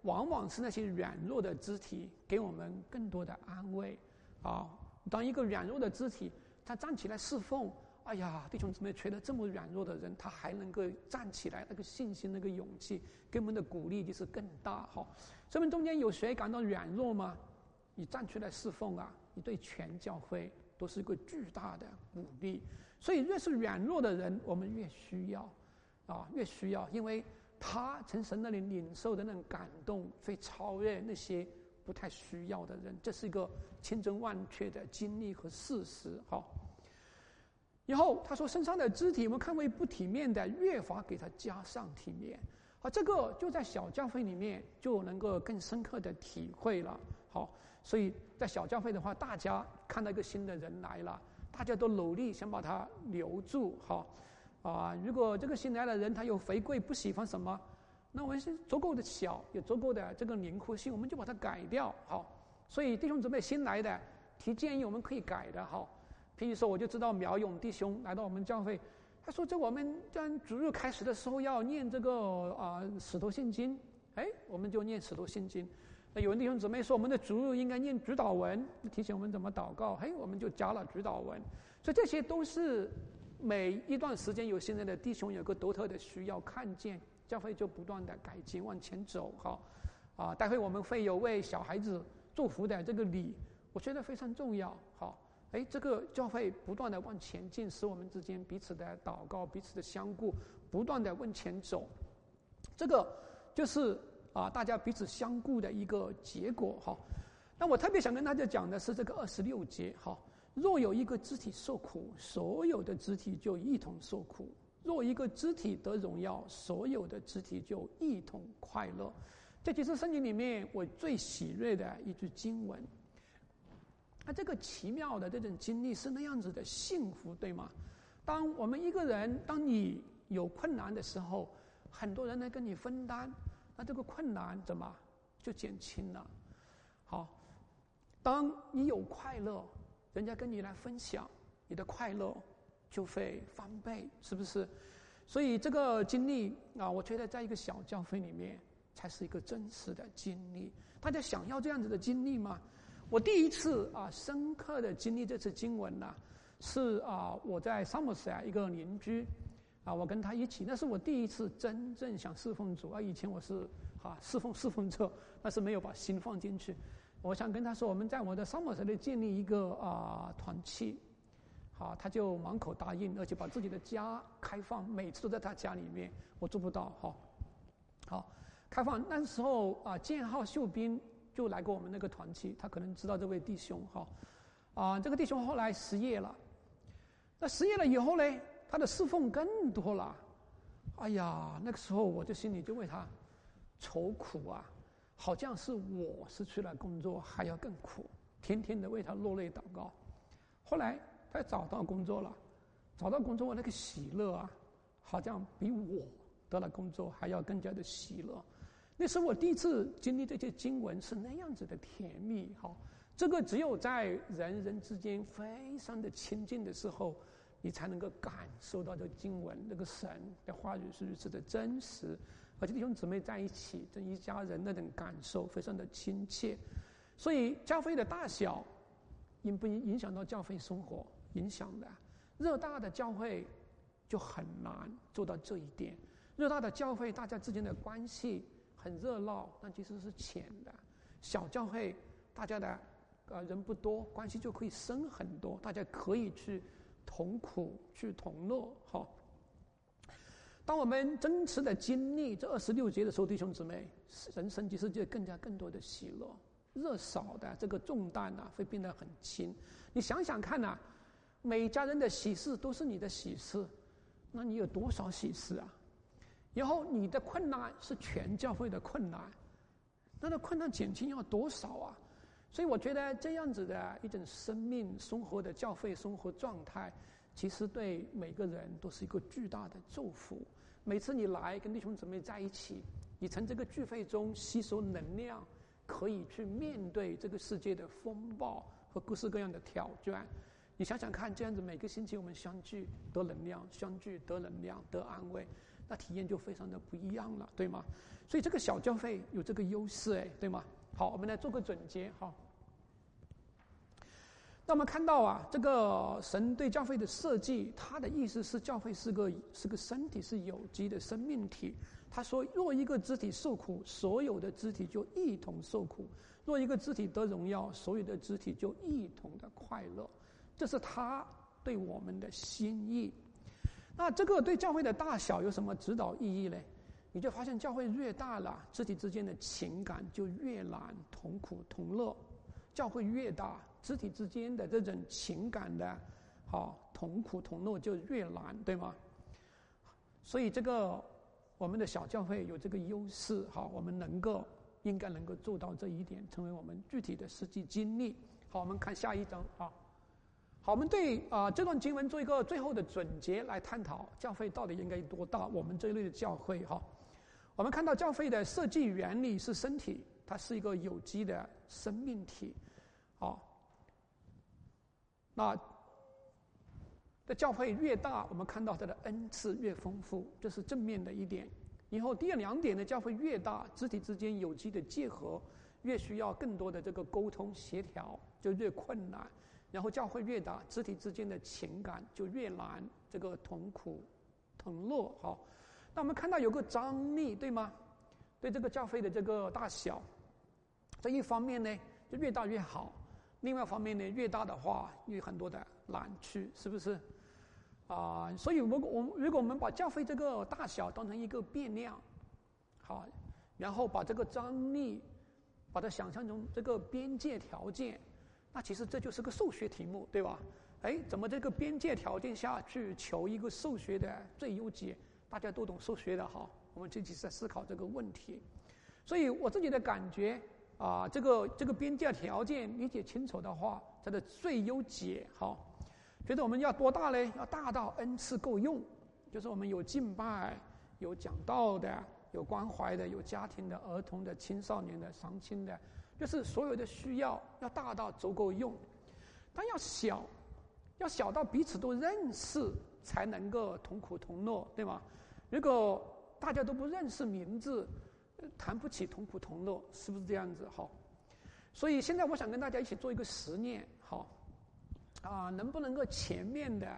往往是那些软弱的肢体给我们更多的安慰啊。当一个软弱的肢体他站起来侍奉，哎呀，弟兄姊妹，觉得这么软弱的人他还能够站起来，那个信心那个勇气给我们的鼓励就是更大哈。所以我们中间有谁感到软弱吗？你站出来侍奉啊，你对全教会都是一个巨大的鼓励。所以越是软弱的人我们越需要越需要，因为他从神那里领受的那种感动会超越那些不太需要的人，这是一个千真万确的经历和事实。以后他说身上的肢体我们看为不体面的，越发给他加上体面。这个就在小教会里面就能够更深刻的体会了。所以在小教会的话，大家看到一个新的人来了，大家都努力想把他留住。如果这个新来的人他有回馈不喜欢什么，那我们是足够的小，有足够的这个灵活性，我们就把它改掉。所以弟兄姊妹新来的提建议我们可以改的。譬如说我就知道苗勇弟兄来到我们教会，他说我们在主日开始的时候要念这个使徒信经，我们就念使徒信经。那有弟兄姊妹说我们的主日应该念主祷文，提醒我们怎么祷告，我们就加了主祷文。所以这些都是每一段时间有现在的弟兄有个独特的需要，看见教会就不断的改进往前走。待会我们会有为小孩子祝福的这个礼，我觉得非常重要。这个教会不断的往前进，使我们之间彼此的祷告，彼此的相顾，不断的往前走，这个就是大家彼此相顾的一个结果。那我特别想跟大家讲的是这个26节。若有一个肢体受苦，所有的肢体就一同受苦；若一个肢体得荣耀，所有的肢体就一同快乐。这就是圣经里面我最喜悦的一句经文。这个奇妙的这种经历是那样子的幸福，对吗？当我们一个人，当你有困难的时候，很多人来跟你分担，那这个困难怎么就减轻了？当你有快乐，人家跟你来分享，你的快乐就会翻倍，是不是？所以这个经历我觉得在一个小教会里面才是一个真实的经历。大家想要这样子的经历吗？我第一次深刻的经历这次经文是我在萨姆斯一个邻居我跟他一起，那是我第一次真正想侍奉主。以前我是侍奉者，但是没有把心放进去。我想跟他说，我们在我的萨姆斯里建立一个团契。他就满口答应，而且把自己的家开放，每次都在他家里面。我做不到。开放。那时候建浩秀斌就来过我们那个团契，他可能知道这位弟兄。这个弟兄后来失业了。那失业了以后呢，他的侍奉更多了。那个时候我就心里就为他愁苦好像是我失去了工作还要更苦，天天的为他落泪祷告。后来他找到工作了，找到工作那个喜乐好像比我得了工作还要更加的喜乐。那是我第一次经历这些经文是那样子的甜蜜。这个只有在人人之间非常的亲近的时候，你才能够感受到这个经文，那个神的话语是如此的真实，而且弟兄姊妹在一起，这一家人那种感受非常的亲切。所以教会的大小影不影响到教会生活？影响的。热大的教会就很难做到这一点。热大的教会大家之间的关系很热闹，但其实是浅的。小教会大家的人不多，关系就可以深很多，大家可以去同苦去同乐。当我们真实的经历这26节的时候，弟兄姊妹，人生其实就更多的喜乐。热少的这个重担会变得很轻。你想想看每家人的喜事都是你的喜事，那你有多少喜事然后你的困难是全教会的困难，那的困难减轻要多少所以我觉得这样子的一种生命生活的教会生活状态，其实对每个人都是一个巨大的祝福。每次你来跟弟兄姊妹在一起，你从这个聚会中吸收能量，可以去面对这个世界的风暴和各式各样的挑战。你想想看，这样子每个星期我们相聚得能量，相聚得能量得安慰， 那体验就非常的不一样了，对吗？所以这个小教会有这个优势，对吗？好，我们来做个总结哈。那我们看到啊，这个神对教会的设计，他的意思是教会是个身体，是有机的生命体。他说，若一个肢体受苦，所有的肢体就一同受苦；若一个肢体得荣耀，所有的肢体就一同的快乐。这是他对我们的心意。那这个对教会的大小有什么指导意义呢？你就发现教会越大了，肢体之间的情感就越难同苦同乐。教会越大，肢体之间的这种情感的同苦同乐就越难，对吗？所以这个我们的小教会有这个优势，我们应该能够做到这一点，成为我们具体的实际经历。好，我们看下一章啊。好，我们对这段经文做一个最后的总结，来探讨教会到底应该多大。我们这一类的教会我们看到教会的设计原理是身体，它是一个有机的生命体。那的教会越大，我们看到它的恩赐越丰富，这是正面的一点。以后第2点呢，教会越大，肢体之间有机的结合越需要更多的这个沟通协调，就越困难。然后教会越大，肢体之间的情感就越难，这个同苦同乐。那我们看到有个张力，对吗？对这个教会的这个大小，这一方面呢就越大越好，另外一方面呢越大的话有很多的难处，是不是？所以如果我们把教会这个大小当成一个变量，然后把这个张力把它想象成这个边界条件，那其实这就是个数学题目，对吧？怎么这个边界条件下去求一个数学的最优解？大家都懂数学的我们自己在思考这个问题。所以我自己的感觉这个边界条件理解清楚的话，它的最优解觉得我们要多大呢？要大到恩赐够用，就是我们有敬拜、有讲道的、有关怀的、有家庭的、儿童的、青少年的、伤亲的，就是所有的需要大到足够用。但要小到彼此都认识，才能够同苦同乐，对吗？如果大家都不认识名字，谈不起同苦同乐，是不是这样子？所以现在我想跟大家一起做一个实验，能不能够前面的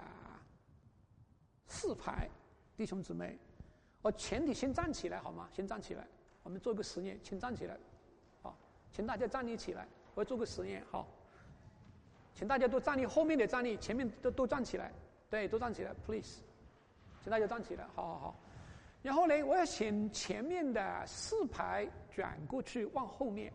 4排弟兄姊妹，前提先站起来好吗？先站起来，我们做一个实验，请站起来，请大家站立起来，我要做个实验，请大家都站立，后面的站立，前面都站起来，对，都站起来 ，please， 请大家站起来，好。然后呢，我要请前面的4排转过去，往后面，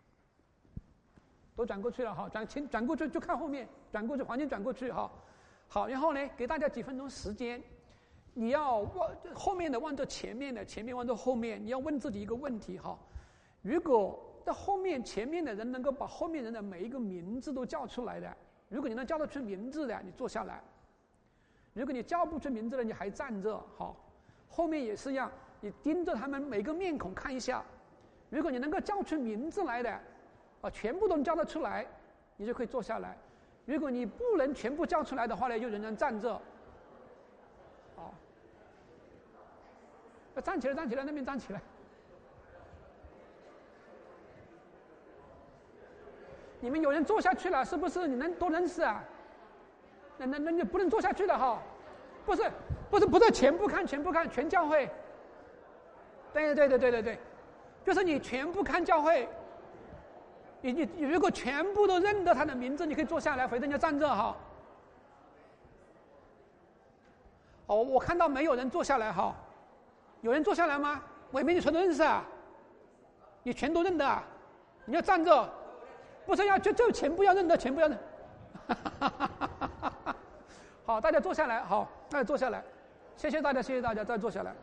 都转过去了转过去就看后面，转过去，环境转过去好，然后呢，给大家几分钟时间，你要后面的望着前面的，前面望着后面，你要问自己一个问题如果在后面前面的人能够把后面人的每一个名字都叫出来的，如果你能叫得出名字的，你坐下来；如果你叫不出名字的，你还站着后面也是一样，你盯着他们每个面孔看一下，如果你能够叫出名字来的全部都能叫得出来，你就可以坐下来；如果你不能全部叫出来的话呢，就仍然站着。站起来，那边站起来。你们有人坐下去了，是不是？你们都认识啊？那你不能坐下去了不是，全部看，全教会。对，就是你全部看教会。你如果全部都认得他的名字，你可以坐下来，否则你要站着我看到没有人坐下来有人坐下来吗？我以为你全都认识你全都认得你要站着，不是要就全部要认得，全部要认。好，大家坐下来，大家坐下来，谢谢大家，再坐下来。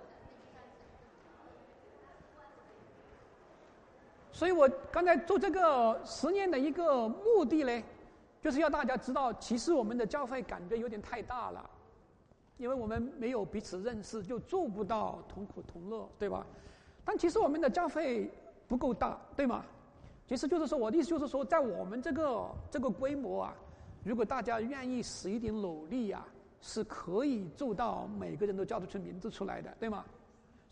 所以我刚才做这个实验的一个目的呢，就是要大家知道，其实我们的教会感觉有点太大了，因为我们没有彼此认识，就做不到同苦同乐，对吧？但其实我们的教会不够大，对吗？其实就是说，我的意思就是说，在我们这个规模如果大家愿意使一点努力是可以做到每个人都叫得出名字出来的，对吗？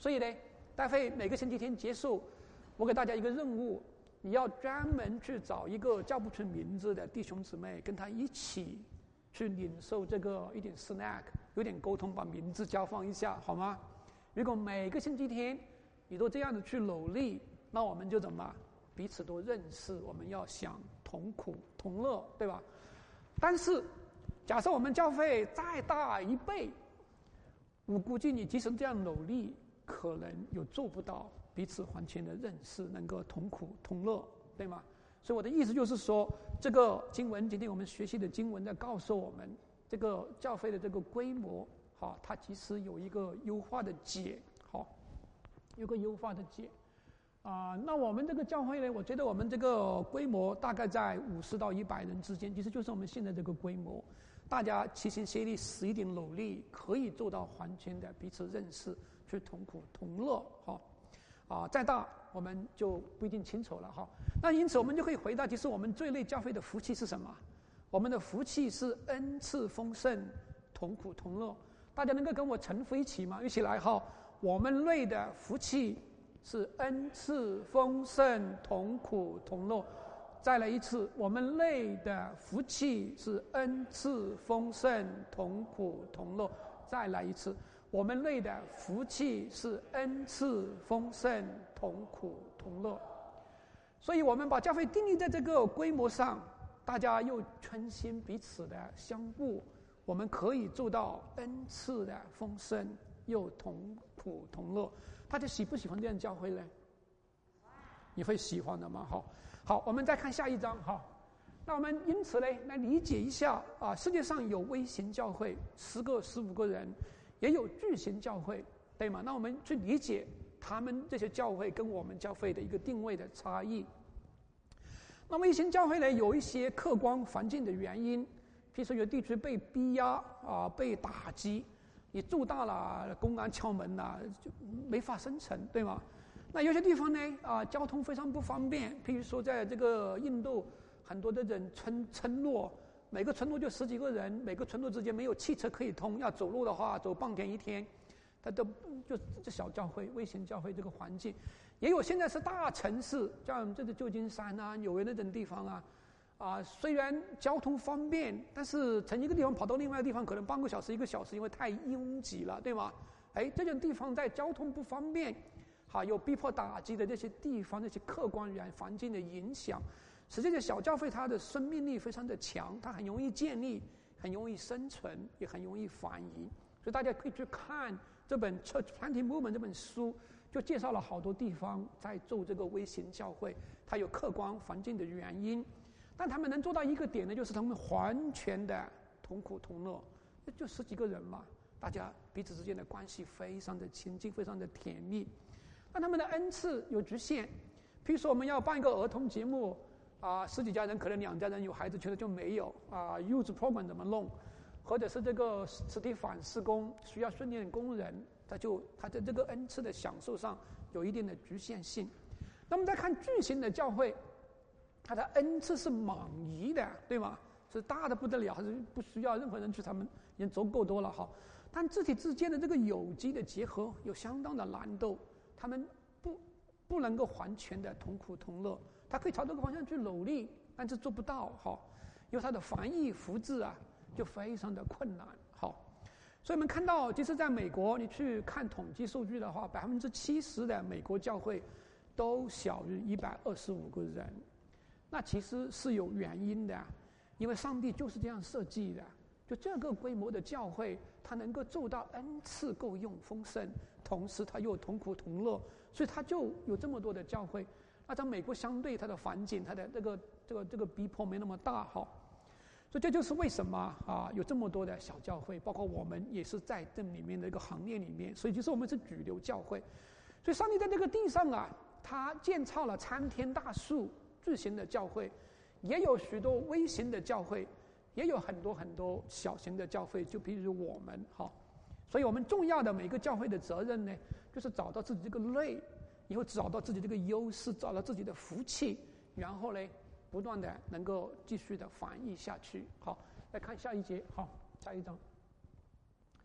所以呢，待会每个星期天结束，我给大家一个任务，你要专门去找一个叫不出名字的弟兄姊妹，跟他一起去领受这个一点 snack， 有点沟通，把名字交换一下，好吗？如果每个星期天你都这样的去努力，那我们就怎么彼此都认识，我们要想同苦同乐，对吧？但是假设我们教会再大1倍，我估计你即使这样努力，可能也做不到彼此完全的认识，能够同苦同乐，对吗？所以我的意思就是说，这个经文，今天我们学习的经文在告诉我们，这个教会的这个规模，好，它其实有一个优化的解，好，有个优化的解。那我们这个教会呢，我觉得我们这个规模大概在50到100人之间，其实就是我们现在这个规模。大家齐心协力，使一点努力，可以做到完全的彼此认识，去同苦同乐，哈。再大我们就不一定清楚了哈。那因此我们就可以回答，其实我们最类教会的福气是什么？我们的福气是恩赐丰盛，同苦同乐。大家能够跟我重复一起吗？一起来哈。我们类的福气是恩赐丰盛，同苦同乐。再来一次，我们类的福气是恩赐丰盛，同苦同乐。再来一次，我们类的福气是恩赐丰盛，同苦同乐。所以我们把教会定义在这个规模上，大家又存心彼此的相互，我们可以做到恩赐的丰盛，又同苦同乐。大家喜不喜欢这样教会呢？你会喜欢的吗？好，我们再看下一章哈。那我们因此呢，来理解一下世界上有微型教会10个、15个人，也有巨型教会，对吗？那我们去理解他们这些教会跟我们教会的一个定位的差异。那微型教会呢，有一些客观环境的原因，譬如说有地区被逼压被打击，你住大了，公安敲门了，就没法生存，对吗？那有些地方呢，交通非常不方便，譬如说在这个印度，很多的人村落，每个村落就10几个人，每个村落之间没有汽车可以通，要走路的话走半天1天，它都就这小教会、微型教会这个环境。也有现在是大城市，像这个旧金山啊、纽约那种地方虽然交通方便，但是从一个地方跑到另外一个地方可能半个小时、1个小时，因为太拥挤了，对吗？这种地方在交通不方便，有逼迫打击的这些地方，那些客观环境的影响，使这些小教会它的生命力非常的强，它很容易建立，很容易生存，也很容易繁衍。所以大家可以去看这本《Church Planting Movement》这本书，就介绍了好多地方在做这个微型教会，它有客观环境的原因，但他们能做到一个点呢，就是他们完全的同苦同乐，就10几个人嘛，大家彼此之间的关系非常的亲近，非常的甜蜜。那他们的恩赐有局限，譬如说我们要办一个儿童节目10几家人，可能2家人有孩子，觉得就没有youth program 怎么弄，或者是这个实体反施工需要训练工人，他在这个恩赐的享受上有一定的局限性。那么再看巨型的教会，它的恩赐是满溢的，对吗？是大的不得了，还是不需要任何人去，他们已经足够多了哈。但肢体之间的这个有机的结合有相当的难度，他们不能够完全的同苦同乐，他可以朝这个方向去努力，但是做不到哈，因为他的翻译复制就非常的困难。好，所以我们看到，即使在美国，你去看统计数据的话，70%的美国教会都小于125个人，那其实是有原因的，因为上帝就是这样设计的。就这个规模的教会，它能够做到恩赐够用丰盛，同时它又同苦同乐，所以它就有这么多的教会。那在美国相对它的环境，它的这个逼迫没那么大哈，所以这就是为什么有这么多的小教会，包括我们也是在这里面的一个行列里面，所以其实我们是主流教会。所以上帝在这个地上他建造了参天大树巨型的教会，也有许多微型的教会，也有很多很多小型的教会，就比如我们所以我们重要的每个教会的责任呢，就是找到自己这个类，以后找到自己这个优势，找到自己的福气，然后呢不断的能够继续的繁育下去。好，来看下一节，下一章。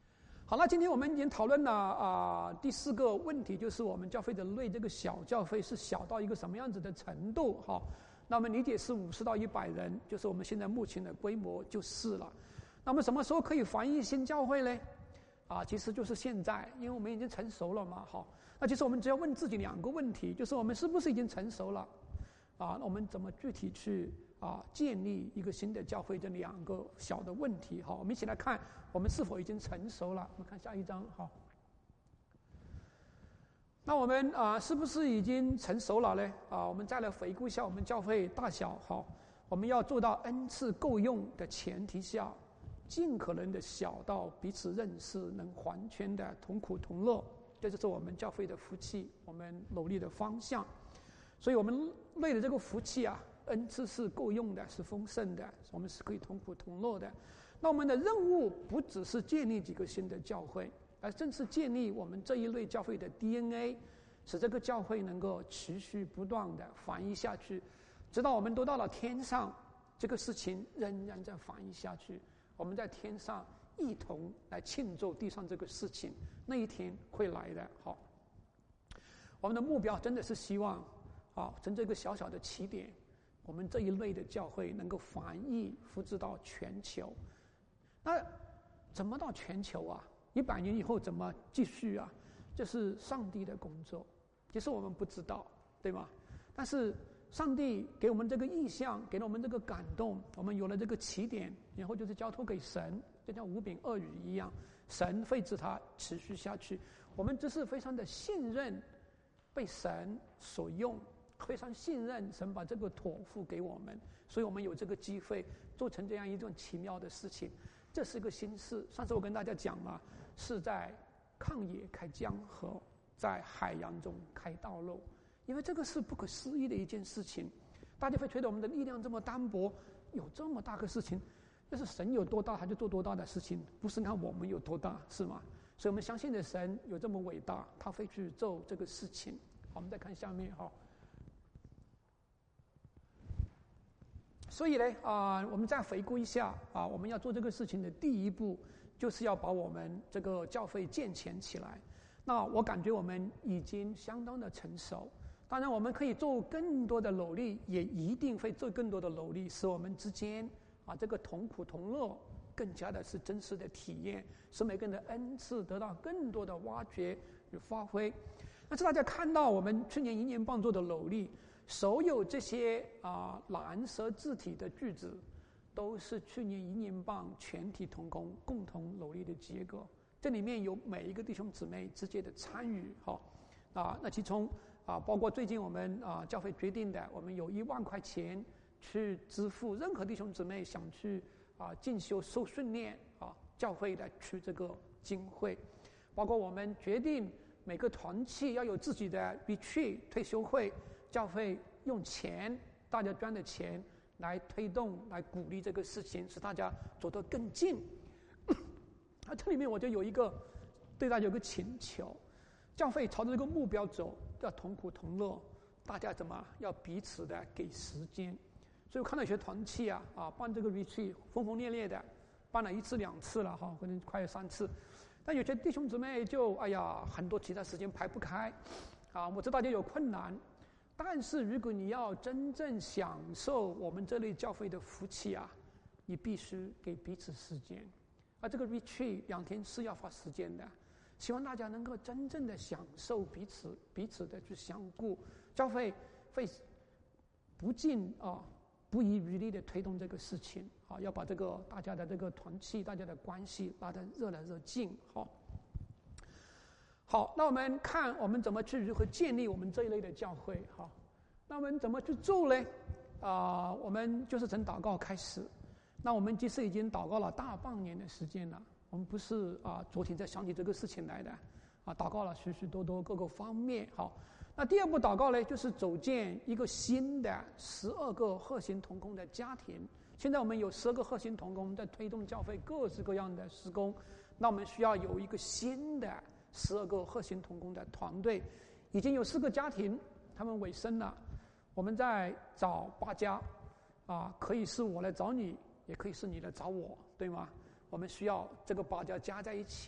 好了，今天我们已经讨论了第4个问题，就是我们教会的类这个小教会是小到一个什么样子的程度哈？那么理解是50到100人，就是我们现在目前的规模就是了。那么什么时候可以翻译新教会呢？其实就是现在，因为我们已经成熟了嘛，好。那其实我们只要问自己2个问题，就是我们是不是已经成熟了？那我们怎么具体去建立一个新的教会？这2个小的问题，好，我们一起来看我们是否已经成熟了。我们看下一章，好。那我们是不是已经成熟了呢？我们再来回顾一下我们教会大小，好，我们要做到恩赐够用的前提下，尽可能的小到彼此认识，能完全的同苦同乐，这就是我们教会的福气，我们努力的方向。所以我们为了这个福气恩赐是够用的，是丰盛的，我们是可以同苦同乐的。那我们的任务不只是建立几个新的教会，而正是建立我们这一类教会的 DNA， 使这个教会能够持续不断的繁衍下去，直到我们都到了天上，这个事情仍然在繁衍下去。我们在天上一同来庆祝地上这个事情，那一天会来的。好，我们的目标真的是希望从这个小小的起点，我们这一类的教会能够繁衍复制到全球。那怎么到全球100年以后怎么继续这是上帝的工作，其实我们不知道，对吗？但是上帝给我们这个意向，给了我们这个感动，我们有了这个起点，然后就是交托给神，就像5饼2鱼一样，神会使它持续下去。我们只是非常的信任被神所用，非常信任神把这个托付给我们，所以我们有这个机会做成这样一种奇妙的事情。这是个新事，上次我跟大家讲了，是在旷野开江河，在海洋中开道路。因为这个是不可思议的一件事情，大家会觉得我们的力量这么单薄，有这么大个事情，就是神有多大他就做多大的事情，不是看我们有多大，是吗？所以我们相信的神有这么伟大，他会去做这个事情。好，我们再看下面所以呢我们再回顾一下我们要做这个事情的第一步，就是要把我们这个教会建全起来。那我感觉我们已经相当的成熟，当然我们可以做更多的努力，也一定会做更多的努力，使我们之间这个同苦同乐更加的是真实的体验，使每个人的恩赐得到更多的挖掘与发挥。但是大家看到我们去年1年半做的努力，所有这些蓝色字体的句子都是去年1年半全体同工共同努力的结果，这里面有每一个弟兄姊妹直接的参与那其中包括最近我们教会决定的，我们有1万块钱去支付任何弟兄姊妹想去进修受训练教会的去这个经费，包括我们决定每个团契要有自己的retreat退休会，教会用钱，大家捐的钱来推动来鼓励这个事情，使大家走得更近。这里面我就有一个对大家有个请求，教会朝着这个目标走，要同苦同乐，大家怎么要彼此的给时间。所以我看到有些团契办这个 retreat 轰轰烈烈的，办了1次2次了可能快有3次，但有些弟兄姊妹就很多其他时间排不开我知道大家有困难，但是如果你要真正享受我们这类教会的福气你必须给彼此时间。这个 retreat 2天是要花时间的，希望大家能够真正的享受彼此的去相顾，教会会不遗余力的推动这个事情要把这个大家的这个团契，大家的关系拉得热来热近好，那我们看我们怎么去如何建立我们这一类的教会那我们怎么去做呢？我们就是从祷告开始。那我们其实已经祷告了大半年的时间了，我们不是昨天才想起这个事情来的祷告了许许多多各个方面那第2步祷告呢，就是组建一个新的12个核心同工的家庭。现在我们有12个核心同工在推动教会各式各样的事工，那我们需要有一个新的12个核心同工的团队。已经有4个家庭他们委身了，我们在找8家可以是我来找你，也可以是你来找我，对吗？我们需要这个8家加在一起，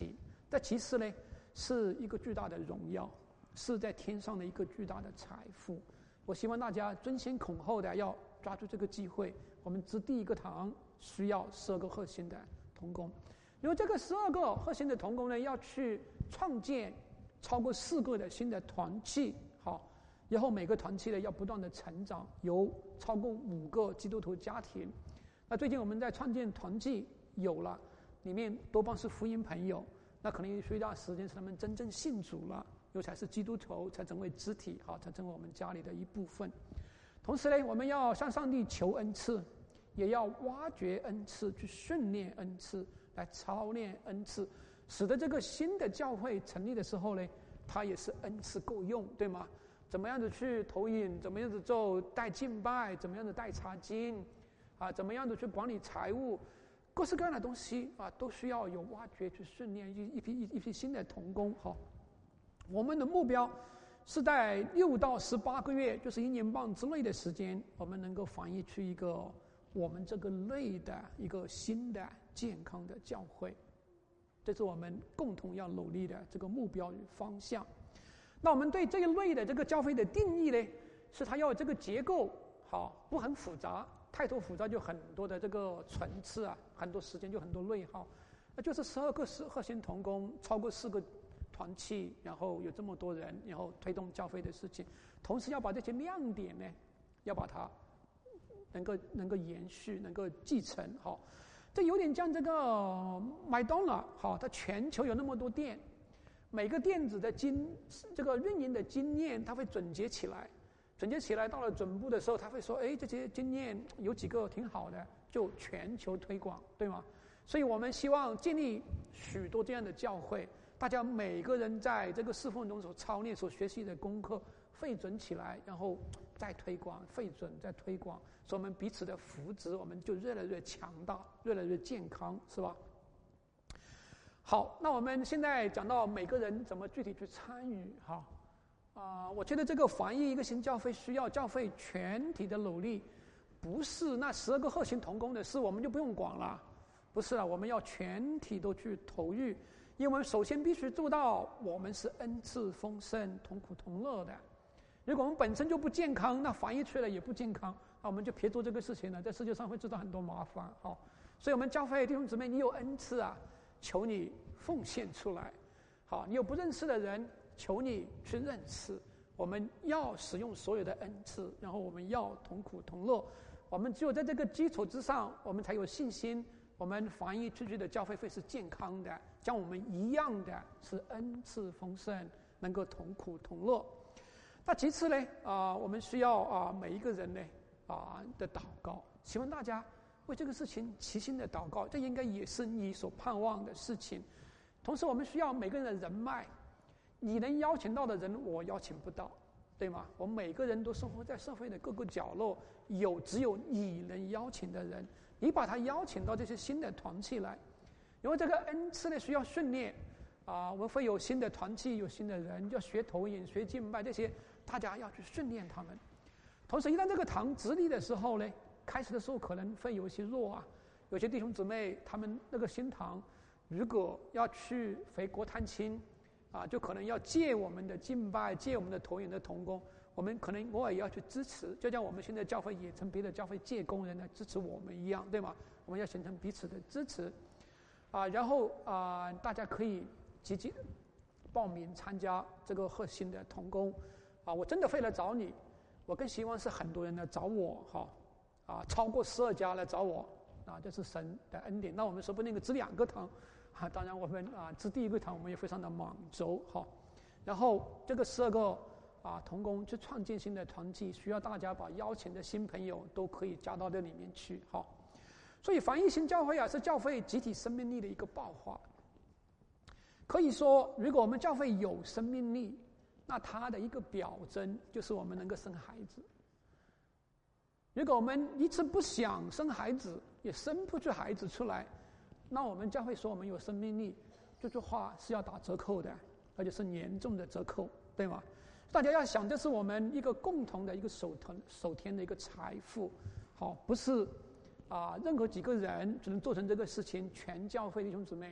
但其实呢，是一个巨大的荣耀，是在天上的一个巨大的财富。我希望大家争先恐后的要抓住这个机会。我们支第一个堂需要12个核心的同工，因为这个12个核心的同工呢，要去创建超过4个的新的团契，好，然后每个团契呢要不断的成长，有超过5个基督徒家庭。那最近我们在创建团契有了，里面多半是福音朋友，那可能需要时间，是他们真正信主了，又才是基督徒，才成为肢体，好，才成为我们家里的一部分。同时呢，我们要向上帝求恩赐，也要挖掘恩赐，去训练恩赐，来操练恩赐，使得这个新的教会成立的时候呢，它也是恩赐够用，对吗？怎么样子去投影，怎么样子做带敬拜，怎么样子带查经，怎么样子去管理财务，各式各样的东西都需要有挖掘去训练一批新的同工。好，我们的目标是在6到18个月，就是1年半之内的时间，我们能够翻译出一个我们这个类的一个新的健康的教会，这是我们共同要努力的这个目标与方向。那我们对这一类的这个教会的定义呢，是它要有这个结构，好，不很复杂，太多复杂就很多的这个层次很多时间就很多内耗，那就是12个核心同工，超过4个团契，然后有这么多人，然后推动教会的事情，同时要把这些亮点呢，要把它能够延续，能够继承。好，这有点像这个麦当劳，好，它全球有那么多店，每个店子的这个运营的经验，它会总结起来，到了总部的时候，他会说，这些经验有几个挺好的，就全球推广，对吗？所以我们希望建立许多这样的教会。大家每个人在这个侍奉中所操练、所学习的功课汇总起来，然后再推广，汇总再推广，所以我们彼此的扶植，我们就越来越强大，越来越健康，是吧？好，那我们现在讲到每个人怎么具体去参与，我觉得这个翻译一个新教会需要教会全体的努力，不是那12个核心同工的事我们就不用管了，不是我们要全体都去投入。因为我们首先必须做到，我们是恩赐丰盛、同苦同乐的。如果我们本身就不健康，那翻译出来也不健康，我们就别做这个事情了，在世界上会制造很多麻烦。所以我们教会弟兄姊妹，你有恩赐求你奉献出来。好，你有不认识的人，求你去认识。我们要使用所有的恩赐，然后我们要同苦同乐。我们只有在这个基础之上，我们才有信心。我们翻译出去的教会会是健康的，像我们一样的是恩赐丰盛，能够同苦同乐。那其次呢，我们需要每一个人呢的祷告，希望大家为这个事情齐心的祷告，这应该也是你所盼望的事情。同时，我们需要每个人的人脉，你能邀请到的人，我邀请不到，对吗？我们每个人都生活在社会的各个角落，只有你能邀请的人。你把他邀请到这些新的团契来，因为这个恩赐呢需要训练我们会有新的团契，有新的人，要学投影、学敬拜，这些大家要去训练他们。同时，一旦这个堂直立的时候呢，开始的时候可能会有一些弱有些弟兄姊妹他们那个新堂，如果要去回国探亲就可能要借我们的敬拜，借我们的投影的同工。我们可能偶尔也要去支持，就像我们现在教会也从别的教会借工人来支持我们一样，对吗？我们要形成彼此的支持然后大家可以积极报名参加这个核心的同工我真的会来找你，我更希望是很多人来找我超过12家来找我这是神的恩典。那我们说不定支2个堂当然我们支第1个堂我们也非常的满足然后这个12个同工去创建新的团契，需要大家把邀请的新朋友都可以加到这里面去所以翻译新教会是教会集体生命力的一个爆发。可以说，如果我们教会有生命力，那它的一个表征就是我们能够生孩子。如果我们一直不想生孩子，也生不出孩子出来，那我们教会说我们有生命力，这句话是要打折扣的，而且是严重的折扣，对吗？大家要想，这是我们一个共同的一个守天的一个财富不是任何几个人只能做成这个事情，全教会弟兄姊妹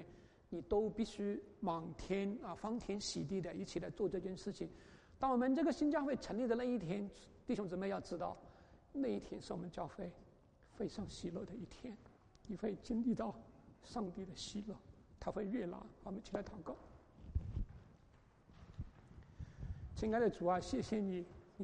你都必须满天欢天喜地的一起来做这件事情。当我们这个新教会成立的那一天，弟兄姊妹要知道，那一天是我们教会非常喜乐的一天，你会经历到上帝的喜乐，他会悦纳。我们一起来祷告。亲爱的主啊，谢谢你